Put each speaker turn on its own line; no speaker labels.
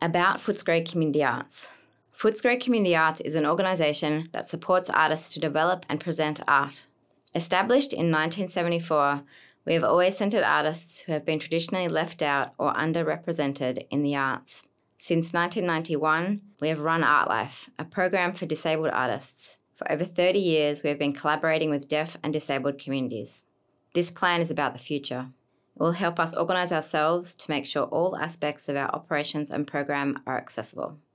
About Footscray Community Arts. Footscray Community Arts is an organisation that supports artists to develop and present art. Established in 1974, we have always centred artists who have been traditionally left out or underrepresented in the arts. Since 1991, we have run ArtLife, a program for disabled artists. For over 30 years, we have been collaborating with deaf and disabled communities. This plan is about the future. It will help us organise ourselves to make sure all aspects of our operations and program are accessible.